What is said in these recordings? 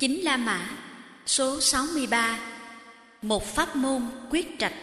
Chính La Mã, số 63. Một pháp môn quyết trạch.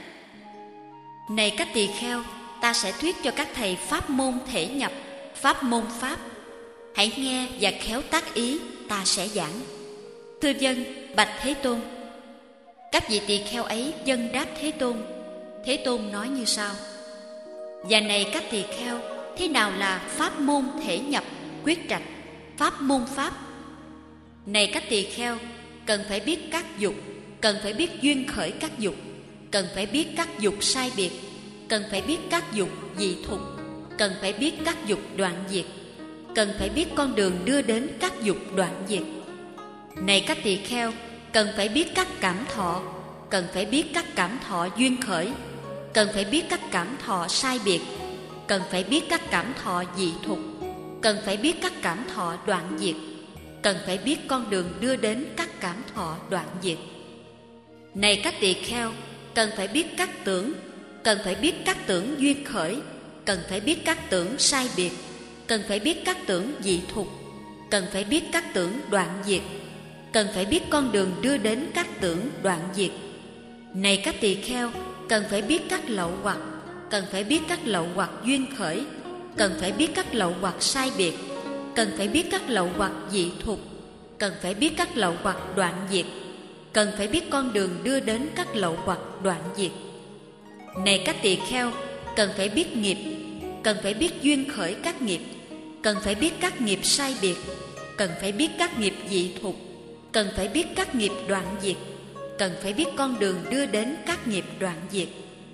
Này các tỳ kheo, ta sẽ thuyết cho các thầy pháp môn thể nhập, pháp môn pháp. Hãy nghe và khéo tác ý, ta sẽ giảng. Thưa dân, bạch Thế Tôn. Các vị tỳ kheo ấy dâng đáp Thế Tôn. Thế Tôn nói như sau: Và này các tỳ kheo, thế nào là pháp môn thể nhập, quyết trạch, pháp môn pháp? Này các tỳ kheo, cần phải biết các dục, cần phải biết duyên khởi các dục, cần phải biết các dục sai biệt, cần phải biết các dục dị thục, cần phải biết các dục đoạn diệt, cần phải biết con đường đưa đến các dục đoạn diệt. Này các tỳ kheo, cần phải biết các cảm thọ, cần phải biết các cảm thọ duyên khởi, cần phải biết các cảm thọ sai biệt, cần phải biết các cảm thọ dị thục, cần phải biết các cảm thọ đoạn diệt, cần phải biết con đường đưa đến các cảm thọ đoạn diệt. Này các tỳ kheo, cần phải biết các tưởng, cần phải biết các tưởng duyên khởi, cần phải biết các tưởng sai biệt, cần phải biết các tưởng dị thục, cần phải biết các tưởng đoạn diệt, cần phải biết con đường đưa đến các tưởng đoạn diệt. Này các tỳ kheo, cần phải biết các lậu hoặc, cần phải biết các lậu hoặc duyên khởi, cần phải biết các lậu hoặc sai biệt, cần phải biết các lậu hoặc dị thục, cần phải biết các lậu hoặc đoạn diệt, cần phải biết con đường đưa đến các lậu hoặc đoạn diệt. Này các tỳ kheo, cần phải biết nghiệp, cần phải biết duyên khởi các nghiệp, cần phải biết các nghiệp sai biệt, cần phải biết các nghiệp dị thục, cần phải biết các nghiệp đoạn diệt, cần phải biết con đường đưa đến các nghiệp đoạn diệt.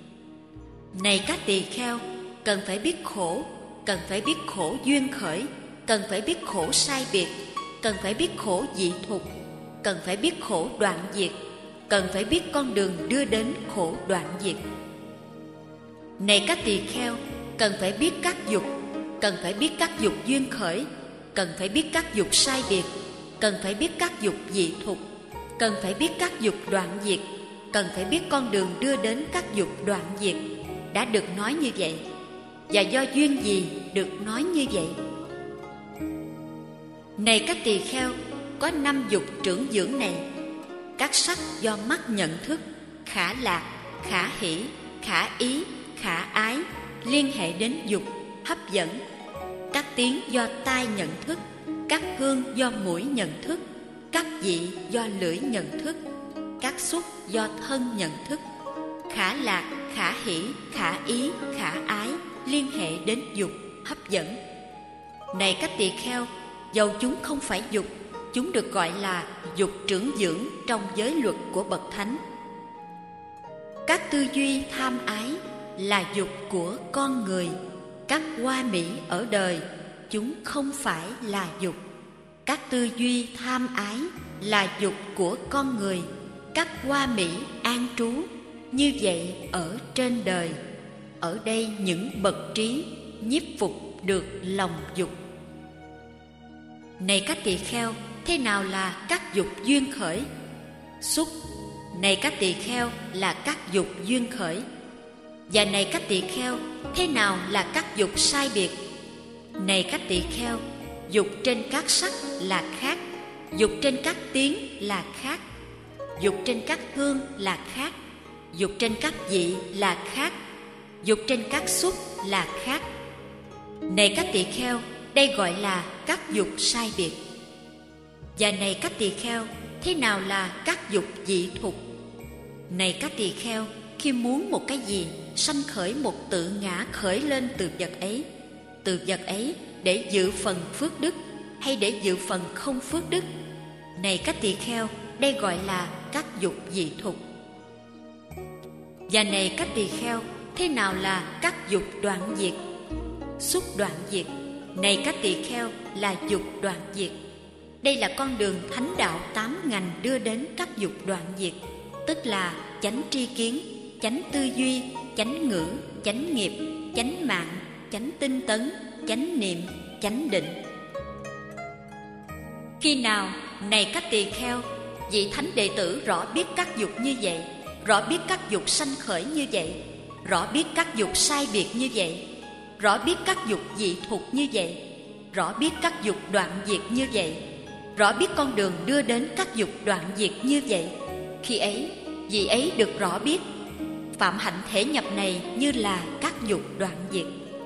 Này các tỳ kheo, cần phải biết khổ, cần phải biết khổ duyên khởi, cần phải biết khổ sai biệt, cần phải biết khổ dị thục, cần phải biết khổ đoạn diệt, cần phải biết con đường đưa đến khổ đoạn diệt. Này các tỳ kheo, cần phải biết các dục, cần phải biết các dục duyên khởi, cần phải biết các dục sai biệt, cần phải biết các dục dị thục, cần phải biết các dục đoạn diệt, cần phải biết con đường đưa đến các dục đoạn diệt. Đã được nói như vậy. Và do duyên gì được nói như vậy? Này các tỳ kheo, có 5 dục trưởng dưỡng này. Các sắc do mắt nhận thức, khả lạc, khả hỷ, khả ý, khả ái, liên hệ đến dục, hấp dẫn. Các tiếng do tai nhận thức, các hương do mũi nhận thức, các vị do lưỡi nhận thức, các xúc do thân nhận thức. Khả lạc, khả hỷ, khả ý, khả ái, liên hệ đến dục, hấp dẫn. Này các tỳ kheo, dầu chúng không phải dục, chúng được gọi là dục trưởng dưỡng trong giới luật của bậc thánh. Các tư duy tham ái là dục của con người. Các hoa mỹ ở đời, chúng không phải là dục. Các tư duy tham ái là dục của con người. Các hoa mỹ an trú như vậy ở trên đời. Ở đây những bậc trí nhiếp phục được lòng dục. Này các tỳ kheo, thế nào là các dục duyên khởi? Xúc. Này các tỳ kheo, là các dục duyên khởi. Và này các tỳ kheo, thế nào là các dục sai biệt? Này các tỳ kheo, dục trên các sắc là khác, dục trên các tiếng là khác, dục trên các hương là khác, dục trên các vị là khác, dục trên các xúc là khác. Này các tỳ kheo, đây gọi là các dục sai biệt. Và này các tỳ kheo, thế nào là các dục dị thục? Này các tỳ kheo, khi muốn một cái gì, sanh khởi một tự ngã khởi lên từ vật ấy để dự phần phước đức hay để dự phần không phước đức. Này các tỳ kheo, đây gọi là các dục dị thục. Và này các tỳ kheo, thế nào là các dục đoạn diệt? Xúc đoạn diệt. Này các tỳ kheo, là dục đoạn diệt. Đây là con đường thánh đạo 8 ngành đưa đến các dục đoạn diệt, tức là chánh tri kiến, chánh tư duy, chánh ngữ, chánh nghiệp, chánh mạng, chánh tinh tấn, chánh niệm, chánh định. Khi nào, này các tỳ kheo, vị thánh đệ tử rõ biết các dục như vậy, rõ biết các dục sanh khởi như vậy, rõ biết các dục sai biệt như vậy, rõ biết các dục dị thục như vậy, rõ biết các dục đoạn diệt như vậy, rõ biết con đường đưa đến các dục đoạn diệt như vậy. Khi ấy, vị ấy được rõ biết phạm hạnh thể nhập này như là các dục đoạn diệt.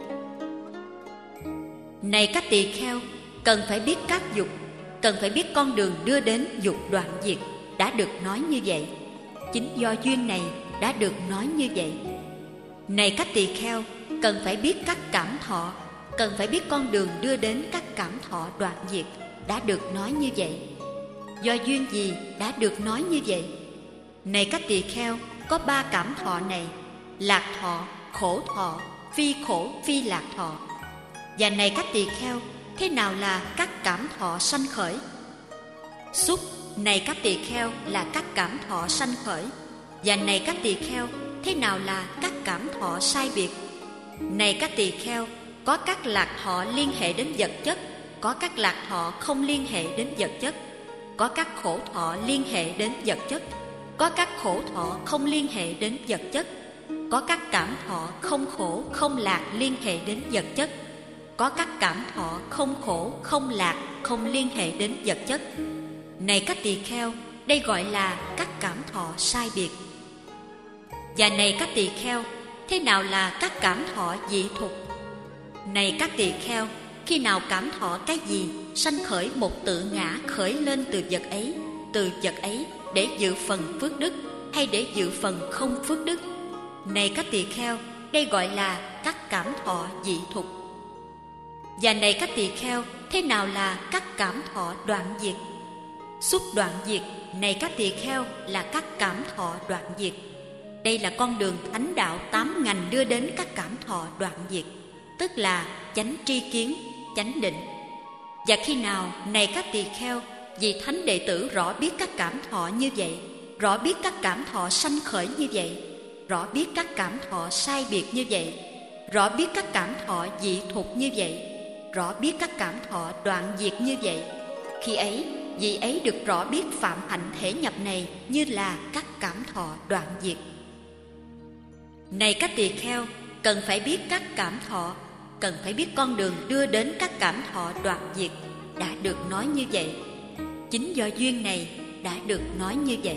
Này các tỳ kheo, cần phải biết các dục, cần phải biết con đường đưa đến dục đoạn diệt đã được nói như vậy. Chính do duyên này đã được nói như vậy. Này các tỳ kheo, cần phải biết các cảm thọ, cần phải biết con đường đưa đến các cảm thọ đoạn diệt đã được nói như vậy. Do duyên gì đã được nói như vậy? Này các tỳ kheo, có 3 cảm thọ này: lạc thọ, khổ thọ, phi khổ phi lạc thọ. Và này các tỳ kheo, thế nào là các cảm thọ sanh khởi? Xúc, này các tỳ kheo, là các cảm thọ sanh khởi. Và này các tỳ kheo, thế nào là các cảm thọ sai biệt? Này các tỳ kheo, có các lạc thọ liên hệ đến vật chất, có các lạc thọ không liên hệ đến vật chất, có các khổ thọ liên hệ đến vật chất, có các khổ thọ không liên hệ đến vật chất, có các cảm thọ không khổ không lạc liên hệ đến vật chất, có các cảm thọ không khổ không lạc không liên hệ đến vật chất. Này các tỳ kheo, đây gọi là các cảm thọ sai biệt. Và này các tỳ kheo, thế nào là các cảm thọ dị thục? Này các tỳ kheo, khi nào cảm thọ cái gì sanh khởi một tự ngã khởi lên từ vật ấy để dự phần phước đức hay để dự phần không phước đức? Này các tỳ kheo, đây gọi là các cảm thọ dị thục. Và này các tỳ kheo, thế nào là các cảm thọ đoạn diệt? Xúc đoạn diệt, này các tỳ kheo, là các cảm thọ đoạn diệt. Đây là con đường thánh đạo 8 ngành đưa đến các cảm thọ đoạn diệt, tức là chánh tri kiến, chánh định. Và khi nào, này các tỳ kheo, vị thánh đệ tử rõ biết các cảm thọ như vậy, rõ biết các cảm thọ sanh khởi như vậy, rõ biết các cảm thọ sai biệt như vậy, rõ biết các cảm thọ dị thục như vậy, rõ biết các cảm thọ đoạn diệt như vậy, khi ấy, vị ấy được rõ biết phạm hạnh thể nhập này như là các cảm thọ đoạn diệt. Này các tỳ kheo, cần phải biết các cảm thọ, cần phải biết con đường đưa đến các cảm thọ đoạn diệt đã được nói như vậy. Chính do duyên này đã được nói như vậy.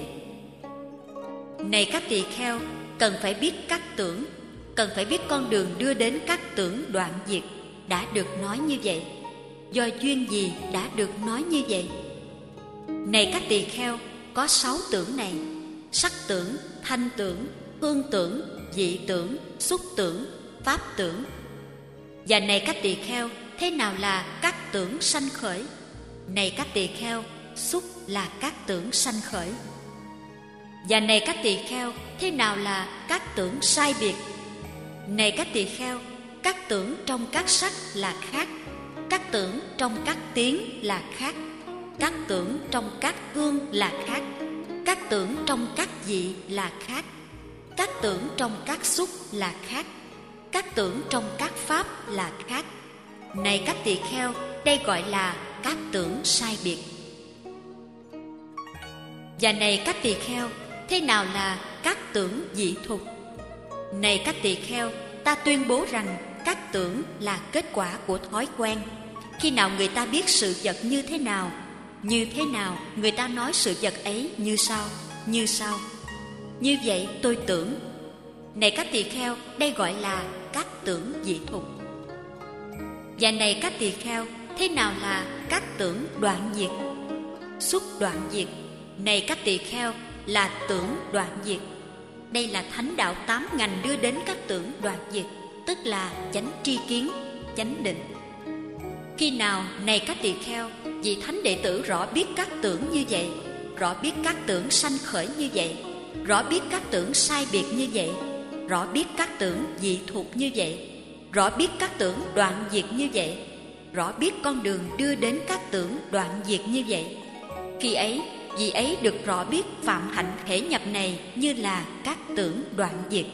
Này các tỳ kheo, cần phải biết các tưởng, cần phải biết con đường đưa đến các tưởng đoạn diệt đã được nói như vậy. Do duyên gì đã được nói như vậy? Này các tỳ kheo, có 6 tưởng này: sắc tưởng, thanh tưởng, hương tưởng, vị tưởng, xúc tưởng, pháp tưởng. Và này các tỳ kheo, thế nào là các tưởng sanh khởi? Này các tỳ kheo, xúc là các tưởng sanh khởi. Và này các tỳ kheo, thế nào là các tưởng sai biệt? Này các tỳ kheo, các tưởng trong các sắc là khác, các tưởng trong các tiếng là khác, các tưởng trong các hương là khác, các tưởng trong các vị là khác, các tưởng trong các xúc là khác, các tưởng trong các pháp là khác. Này các tỳ kheo, đây gọi là các tưởng sai biệt. Và này các tỳ kheo, thế nào là các tưởng dị thục? Này các tỳ kheo, ta tuyên bố rằng các tưởng là kết quả của thói quen. Khi nào người ta biết sự vật như thế nào, người ta nói sự vật ấy như sau. Như vậy tôi tưởng. Này các tỳ kheo, đây gọi là các tưởng dị thục. Và này các tỳ kheo, thế nào là các tưởng đoạn diệt? Xúc đoạn diệt, này các tỳ kheo, là tưởng đoạn diệt. Đây là thánh đạo 8 ngành đưa đến các tưởng đoạn diệt, tức là chánh tri kiến, chánh định. Khi nào, này các tỳ kheo, vị thánh đệ tử rõ biết các tưởng như vậy, rõ biết các tưởng sanh khởi như vậy, rõ biết các tưởng sai biệt như vậy, rõ biết các tưởng dị thục như vậy, rõ biết các tưởng đoạn diệt như vậy, rõ biết con đường đưa đến các tưởng đoạn diệt như vậy, khi ấy, vị ấy được rõ biết phạm hạnh thể nhập này như là các tưởng đoạn diệt.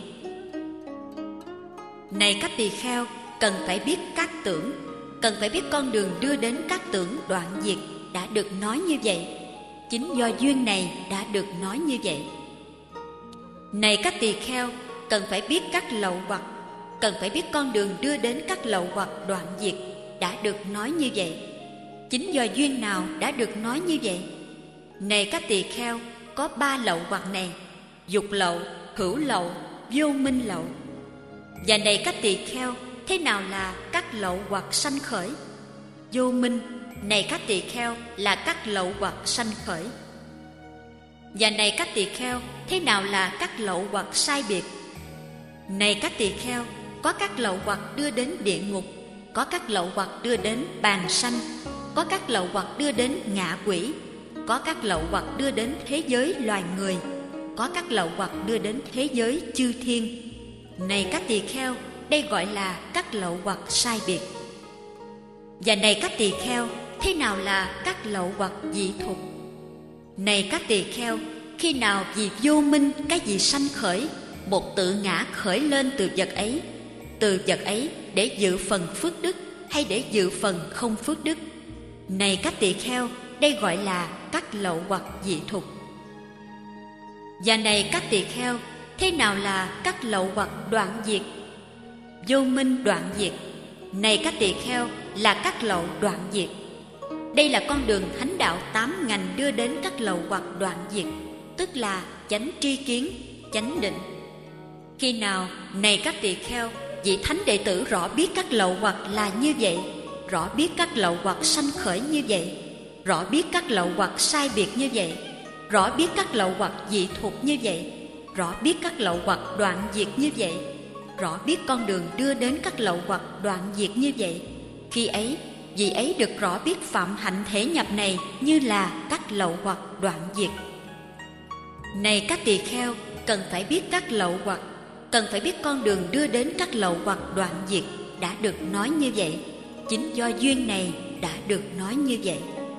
Này các tỳ kheo, cần phải biết các tưởng, cần phải biết con đường đưa đến các tưởng đoạn diệt đã được nói như vậy. Chính do duyên này đã được nói như vậy. Này các tỳ kheo, cần phải biết các lậu hoặc, cần phải biết con đường đưa đến các lậu hoặc đoạn diệt đã được nói như vậy. chính do duyên nào đã được nói như vậy? Này các tỳ kheo, có 3 lậu hoặc này: dục lậu, hữu lậu, vô minh lậu. Và này các tỳ kheo, thế nào là các lậu hoặc sanh khởi? Vô minh, này các tỳ kheo, là các lậu hoặc sanh khởi. Và này các tỳ kheo, thế nào là các lậu hoặc sai biệt? Này các tỳ kheo, có các lậu hoặc đưa đến địa ngục, có các lậu hoặc đưa đến bàn sanh, có các lậu hoặc đưa đến ngạ quỷ, có các lậu hoặc đưa đến thế giới loài người, có các lậu hoặc đưa đến thế giới chư thiên. Này các tỳ kheo, đây gọi là các lậu hoặc sai biệt. Và này các tỳ kheo, thế nào là các lậu hoặc dị thục? Này các tỳ kheo, khi nào vì vô minh cái gì sanh khởi, một tự ngã khởi lên từ vật ấy để dự phần phước đức hay để dự phần không phước đức. Này các tỳ kheo, đây gọi là các lậu hoặc dị thục. Và này các tỳ kheo, thế nào là các lậu hoặc đoạn diệt? Vô minh đoạn diệt. Này các tỳ kheo, là các lậu đoạn diệt. Đây là con đường thánh đạo 8 ngành đưa đến các lậu hoặc đoạn diệt, tức là chánh tri kiến, chánh định. Khi nào, này các tỳ kheo, vị thánh đệ tử rõ biết các lậu hoặc là như vậy, rõ biết các lậu hoặc sanh khởi như vậy, rõ biết các lậu hoặc sai biệt như vậy, rõ biết các lậu hoặc dị thục như vậy, rõ biết các lậu hoặc đoạn diệt như vậy, rõ biết con đường đưa đến các lậu hoặc đoạn diệt như vậy, khi ấy vị ấy được rõ biết phạm hạnh thể nhập này như là các lậu hoặc đoạn diệt. Này các tỳ kheo, cần phải biết các lậu hoặc, cần phải biết con đường đưa đến các lậu hoặc đoạn diệt đã được nói như vậy, chính do duyên này đã được nói như vậy.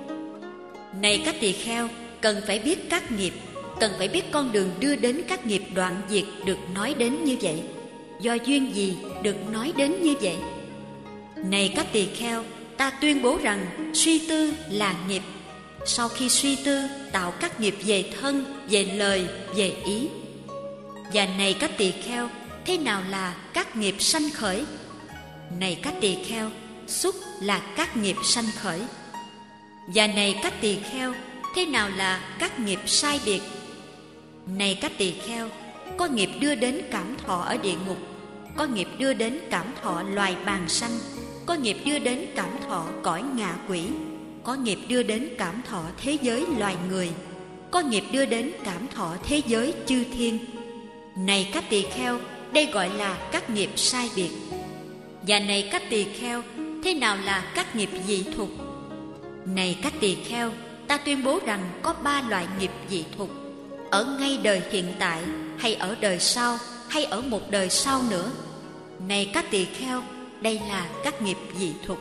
Này các tỳ kheo, cần phải biết các nghiệp, cần phải biết con đường đưa đến các nghiệp đoạn diệt được nói đến như vậy, do duyên gì được nói đến như vậy. Này các tỳ kheo, ta tuyên bố rằng suy tư là nghiệp. Sau khi suy tư, tạo các nghiệp về thân, về lời, về ý. Và này các tỳ kheo, thế nào là các nghiệp sanh khởi? Này các tỳ kheo, xúc là các nghiệp sanh khởi. Và này các tỳ kheo, thế nào là các nghiệp sai biệt? Này các tỳ kheo, có nghiệp đưa đến cảm thọ ở địa ngục, có nghiệp đưa đến cảm thọ loài bàn sanh, có nghiệp đưa đến cảm thọ cõi ngạ quỷ, có nghiệp đưa đến cảm thọ thế giới loài người, có nghiệp đưa đến cảm thọ thế giới chư thiên. Này các tỳ kheo, đây gọi là các nghiệp sai biệt. Và này các tỳ kheo, thế nào là các nghiệp dị thục? Này các tỳ kheo, ta tuyên bố rằng có 3 loại nghiệp dị thục, ở ngay đời hiện tại, hay ở đời sau, hay ở một đời sau nữa. Này các tỳ kheo, đây là các nghiệp dị thục.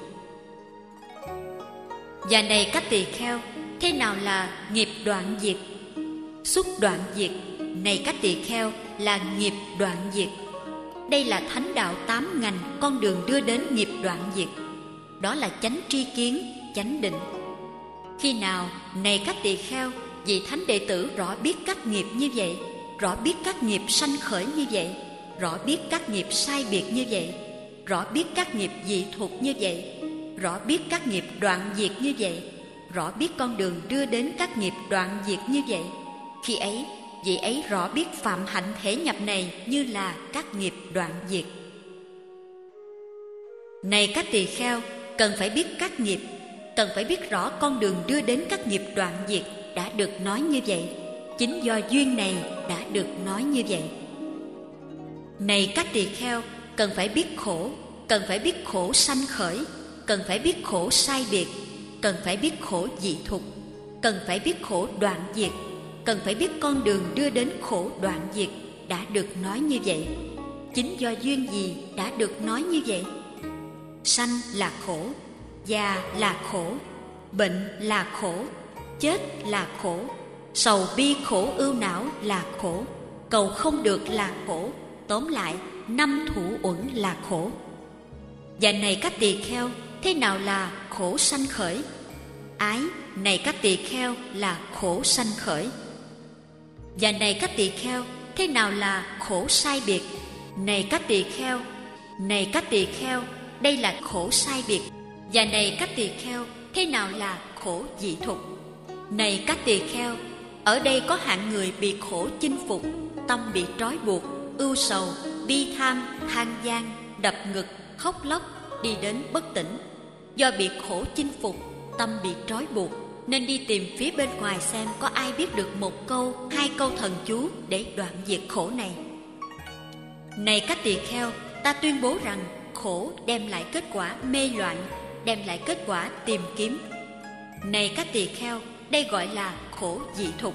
Và này các tỳ kheo, thế nào là nghiệp đoạn diệt? Xúc đoạn diệt. Này các tỳ kheo, là nghiệp đoạn diệt. Đây là thánh đạo 8 ngành, con đường đưa đến nghiệp đoạn diệt. Đó là chánh tri kiến, chánh định. Khi nào, này các tỳ kheo, vị thánh đệ tử rõ biết các nghiệp như vậy, rõ biết các nghiệp sanh khởi như vậy, rõ biết các nghiệp sai biệt như vậy, rõ biết các nghiệp dị thục như vậy, rõ biết các nghiệp đoạn diệt như vậy, rõ biết con đường đưa đến các nghiệp đoạn diệt như vậy, khi ấy vị ấy rõ biết phạm hạnh thể nhập này như là các nghiệp đoạn diệt. Này các tỳ kheo, cần phải biết các nghiệp, cần phải biết rõ con đường đưa đến các nghiệp đoạn diệt đã được nói như vậy, chính do duyên này đã được nói như vậy. Này các tỳ kheo, cần phải biết khổ, cần phải biết khổ sanh khởi, cần phải biết khổ sai biệt, cần phải biết khổ dị thục, cần phải biết khổ đoạn diệt, cần phải biết con đường đưa đến khổ đoạn diệt đã được nói như vậy, chính do duyên gì đã được nói như vậy. Sanh là khổ, già là khổ, bệnh là khổ, chết là khổ, sầu bi khổ ưu não là khổ, cầu không được là khổ, tóm lại 5 thủ uẩn là khổ. Và này các tỳ kheo, thế nào là khổ sanh khởi? Ái, này các tỳ kheo, là khổ sanh khởi. Và này các tỳ kheo, thế nào là khổ sai biệt? Này các tỳ kheo, này các tỳ kheo, đây là khổ sai biệt. Và này các tỳ kheo, thế nào là khổ dị thục? Này các tỳ kheo, ở đây có hạng người bị khổ chinh phục, tâm bị trói buộc, ưu sầu, bi tham, than gian, đập ngực, khóc lóc, đi đến bất tỉnh. Do bị khổ chinh phục, tâm bị trói buộc, nên đi tìm phía bên ngoài xem có ai biết được một câu, hai câu thần chú để đoạn diệt khổ này. Này các tỳ kheo, ta tuyên bố rằng khổ đem lại kết quả mê loạn, đem lại kết quả tìm kiếm. Này các tỳ kheo, đây gọi là khổ dị thục.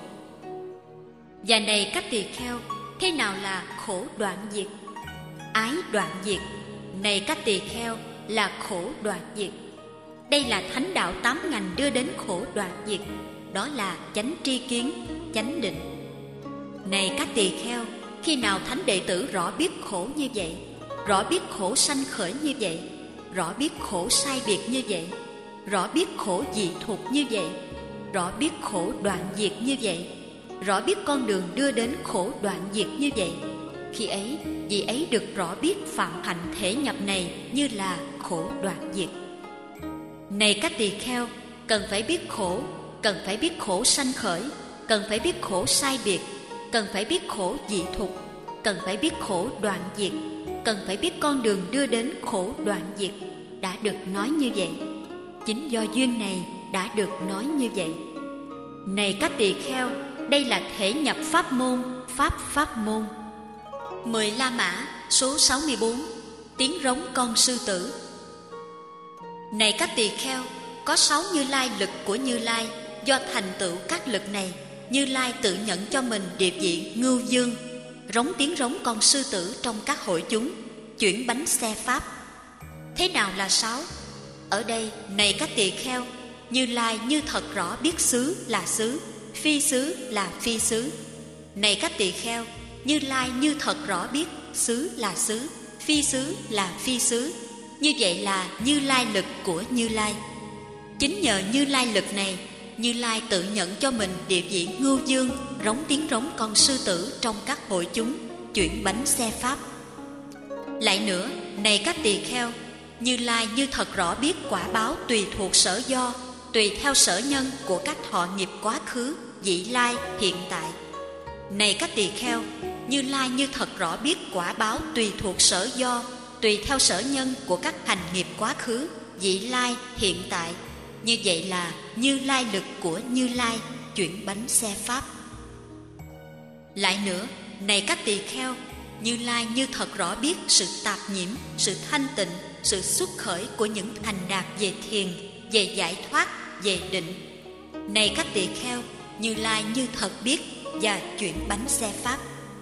Và này các tỳ kheo, thế nào là khổ đoạn diệt? Ái đoạn diệt. Này các tỳ kheo, là khổ đoạn diệt. Đây là thánh đạo 8 ngành đưa đến khổ đoạn diệt. Đó là chánh tri kiến, chánh định. Này các tỳ kheo, khi nào thánh đệ tử rõ biết khổ như vậy, rõ biết khổ sanh khởi như vậy, rõ biết khổ sai biệt như vậy, rõ biết khổ dị thục như vậy, rõ biết khổ đoạn diệt như vậy, rõ biết con đường đưa đến khổ đoạn diệt như vậy, khi ấy vị ấy được rõ biết phạm hạnh thể nhập này như là khổ đoạn diệt. Này các tỳ kheo, cần phải biết khổ, cần phải biết khổ sanh khởi, cần phải biết khổ sai biệt, cần phải biết khổ dị thục, cần phải biết khổ đoạn diệt, cần phải biết con đường đưa đến khổ đoạn diệt, đã được nói như vậy. Chính do duyên này đã được nói như vậy. Này các tỳ kheo, đây là thể nhập pháp môn, pháp môn. 10 La Mã, số 64. Tiếng rống con sư tử. Này các tỳ kheo, có 6 Như Lai lực của Như Lai. Do thành tựu các lực này, Như Lai tự nhận cho mình địa vị ngưu dương, rống tiếng rống con sư tử trong các hội chúng, chuyển bánh xe pháp. Thế nào là 6? Ở đây, này các tỳ kheo, Như Lai như thật rõ biết xứ là xứ, phi xứ là phi xứ. Này các tỳ kheo, Như Lai như thật rõ biết xứ là xứ, phi xứ là phi xứ. Như vậy là Như Lai lực của Như Lai. Chính nhờ Như Lai lực này, Như Lai tự nhận cho mình địa vị ngưu dương, rống tiếng rống con sư tử trong các hội chúng, chuyển bánh xe pháp. Lại nữa, này các tỳ kheo, Như Lai như thật rõ biết quả báo tùy thuộc sở do, tùy theo sở nhân của các thọ nghiệp quá khứ, vị lai, hiện tại. Này các tỳ kheo, Như Lai như thật rõ biết quả báo tùy thuộc sở do, tùy theo sở nhân của các hành nghiệp quá khứ, vị lai, hiện tại. Như vậy là Như Lai lực của Như Lai, chuyển bánh xe pháp. Lại nữa, này các tỳ kheo, Như Lai như thật rõ biết sự tạp nhiễm, sự thanh tịnh, sự xuất khởi của những thành đạt về thiền, về giải thoát, về định. Này các tỳ kheo, Như Lai như thật biết và chuyển bánh xe pháp.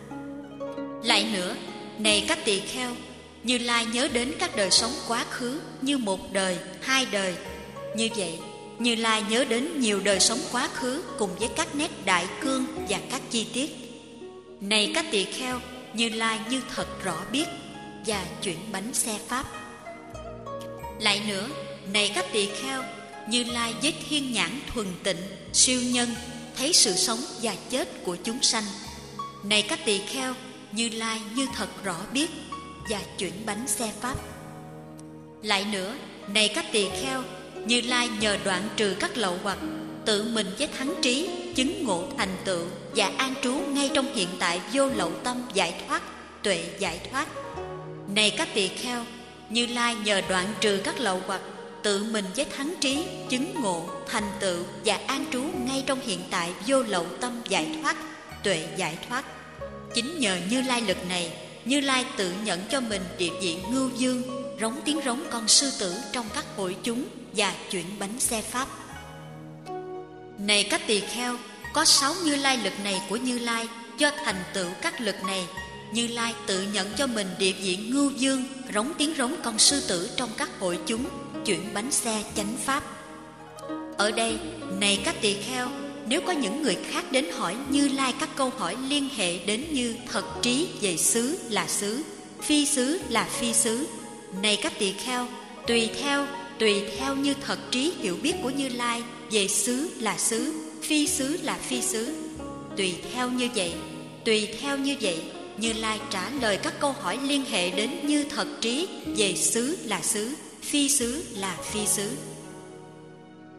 Lại nữa, này các tỳ kheo, Như Lai nhớ đến các đời sống quá khứ như một đời, hai đời. Như vậy, Như Lai nhớ đến nhiều đời sống quá khứ cùng với các nét đại cương và các chi tiết. Này các tỳ kheo, Như Lai như thật rõ biết và chuyển bánh xe pháp. Lại nữa, này các tỳ kheo, Như Lai với thiên nhãn thuần tịnh, siêu nhân, thấy sự sống và chết của chúng sanh. Này các tỳ kheo, Như Lai như thật rõ biết và chuyển bánh xe pháp. Lại nữa, này các tỳ kheo, Như Lai nhờ đoạn trừ các lậu hoặc, tự mình với thắng trí, chứng ngộ thành tựu và an trú ngay trong hiện tại vô lậu tâm giải thoát, tuệ giải thoát. Này các tỳ kheo, Như Lai nhờ đoạn trừ các lậu hoặc, tự mình với thắng trí, chứng ngộ, thành tựu và an trú ngay trong hiện tại vô lậu tâm giải thoát, tuệ giải thoát. Chính nhờ Như Lai lực này, Như Lai tự nhận cho mình địa vị ngưu dương, rống tiếng rống con sư tử trong các hội chúng và chuyển bánh xe pháp. Này các tỳ kheo, có 6 Như Lai lực này của Như Lai. Do thành tựu các lực này, Như Lai tự nhận cho mình địa vị ngưu dương, rống tiếng rống con sư tử trong các hội chúng, chuyển bánh xe chánh pháp. Ở đây, này các tỳ kheo, nếu có những người khác đến hỏi Như Lai các câu hỏi liên hệ đến như thật trí về xứ là xứ, phi xứ là phi xứ, này các tỳ kheo, tùy theo như thật trí hiểu biết của Như Lai về xứ là xứ, phi xứ là phi xứ, tùy theo như vậy, Như Lai trả lời các câu hỏi liên hệ đến như thật trí về xứ là xứ, phi xứ là phi xứ.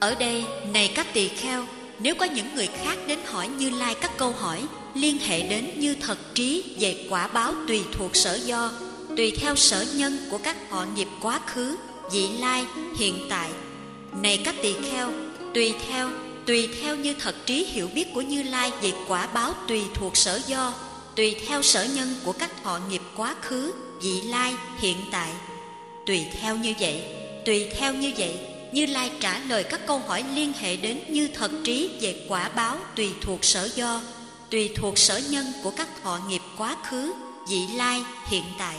Ở đây, này các tỳ kheo, nếu có những người khác đến hỏi Như Lai các câu hỏi liên hệ đến Như Thật Trí về quả báo tùy thuộc sở do, tùy theo sở nhân của các họ nghiệp quá khứ, vị lai, hiện tại. Này các tỳ kheo, tùy theo Như Thật Trí hiểu biết của Như Lai về quả báo tùy thuộc sở do, tùy theo sở nhân của các họ nghiệp quá khứ, vị lai, hiện tại. Tùy theo như vậy, Như Lai trả lời các câu hỏi liên hệ đến Như Thật Trí về quả báo tùy thuộc sở do, tùy thuộc sở nhân của các họ nghiệp quá khứ, vị lai, hiện tại.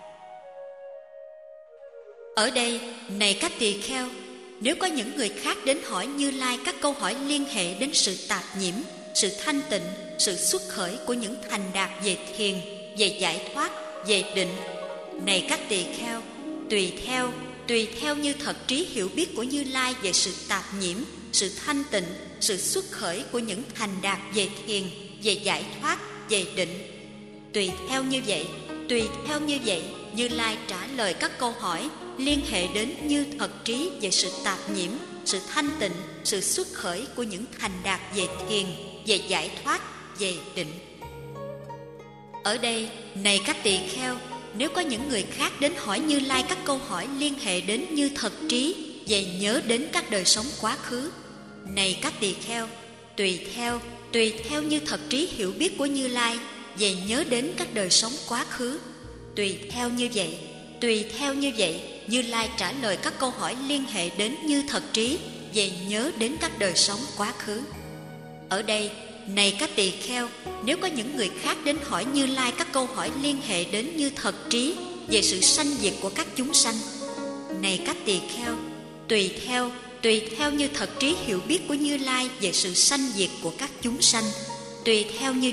Ở đây, này các tỳ kheo, nếu có những người khác đến hỏi Như Lai các câu hỏi liên hệ đến sự tạp nhiễm, sự thanh tịnh, sự xuất khởi của những thành đạt về thiền, về giải thoát, về định. Này các tỳ kheo, tùy theo Như Thật Trí hiểu biết của Như Lai về sự tạp nhiễm, sự thanh tịnh, sự xuất khởi của những thành đạt về thiền, về giải thoát, về định. Tùy theo như vậy, Như Lai trả lời các câu hỏi liên hệ đến Như Thật Trí về sự tạp nhiễm, sự thanh tịnh, sự xuất khởi của những thành đạt về thiền, về giải thoát, về định. Ở đây, này các tỳ kheo, nếu có những người khác đến hỏi Như Lai các câu hỏi liên hệ đến Như Thật Trí về nhớ đến các đời sống quá khứ. Này các tỳ kheo, tùy theo Như Thật Trí hiểu biết của Như Lai về nhớ đến các đời sống quá khứ. Tùy theo như vậy, Như Lai trả lời các câu hỏi liên hệ đến Như Thật Trí về nhớ đến các đời sống quá khứ. Ở đây, này các tỳ kheo, nếu có những người khác đến hỏi Như Lai các câu hỏi liên hệ đến Như Thật Trí về sự sanh diệt của các chúng sanh. Này các tỳ kheo, tùy theo Như Thật Trí hiểu biết của Như Lai về sự sanh diệt của các chúng sanh. Tùy theo như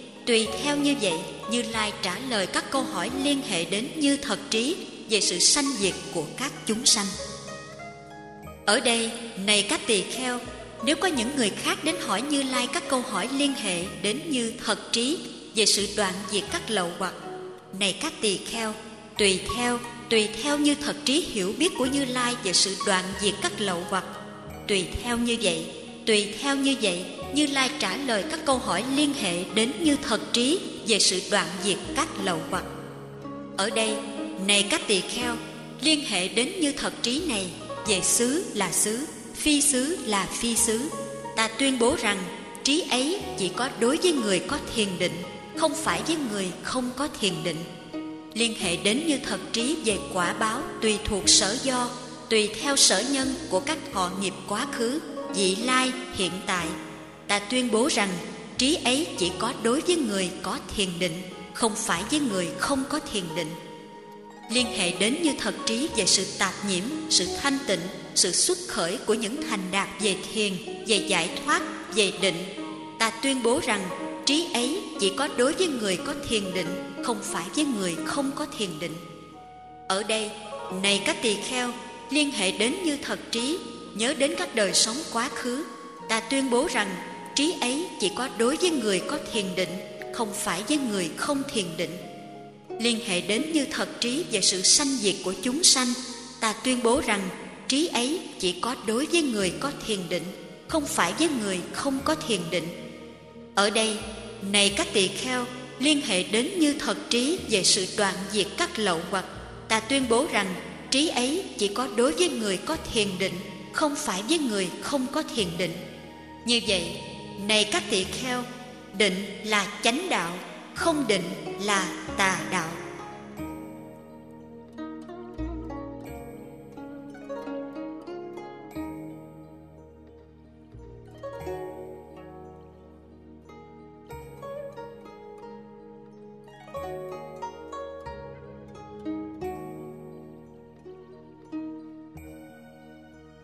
vậy, Như Lai trả lời các câu hỏi liên hệ đến Như Thật Trí về sự sanh diệt của các chúng sanh. Ở đây, này các tỳ kheo, nếu có những người khác đến hỏi Như Lai các câu hỏi liên hệ đến Như Thật Trí về sự đoạn diệt các lậu hoặc. Này các tỳ kheo, tùy theo Như Thật Trí hiểu biết của Như Lai về sự đoạn diệt các lậu hoặc. Tùy theo như vậy, Như Lai trả lời các câu hỏi liên hệ đến Như Thật Trí về sự đoạn diệt các lậu hoặc. Ở đây, này các tỳ kheo, liên hệ đến Như Thật Trí này về xứ là xứ, phi xứ là phi xứ, ta tuyên bố rằng trí ấy chỉ có đối với người có thiền định, không phải với người không có thiền định. Liên hệ đến Như Thật Trí về quả báo tùy thuộc sở do, tùy theo sở nhân của các họ nghiệp quá khứ, vị lai, hiện tại, ta tuyên bố rằng trí ấy chỉ có đối với người có thiền định, không phải với người không có thiền định. Liên hệ đến Như Thật Trí về sự tạp nhiễm, sự thanh tịnh, sự xuất khởi của những thành đạt về thiền, về giải thoát, về định, ta tuyên bố rằng trí ấy chỉ có đối với người có thiền định, không phải với người không có thiền định. Ở đây, này các tỳ kheo, liên hệ đến Như Thật Trí nhớ đến các đời sống quá khứ, ta tuyên bố rằng trí ấy chỉ có đối với người có thiền định, không phải với người không thiền định. Liên hệ đến Như Thật Trí về sự sanh diệt của chúng sanh, ta tuyên bố rằng trí ấy chỉ có đối với người có thiền định, không phải với người không có thiền định. Ở đây, này các tỳ kheo, liên hệ đến Như Thật Trí về sự đoạn diệt các lậu hoặc, ta tuyên bố rằng trí ấy chỉ có đối với người có thiền định, không phải với người không có thiền định. Như vậy, này các tỳ kheo, định là chánh đạo, không định là tà đạo.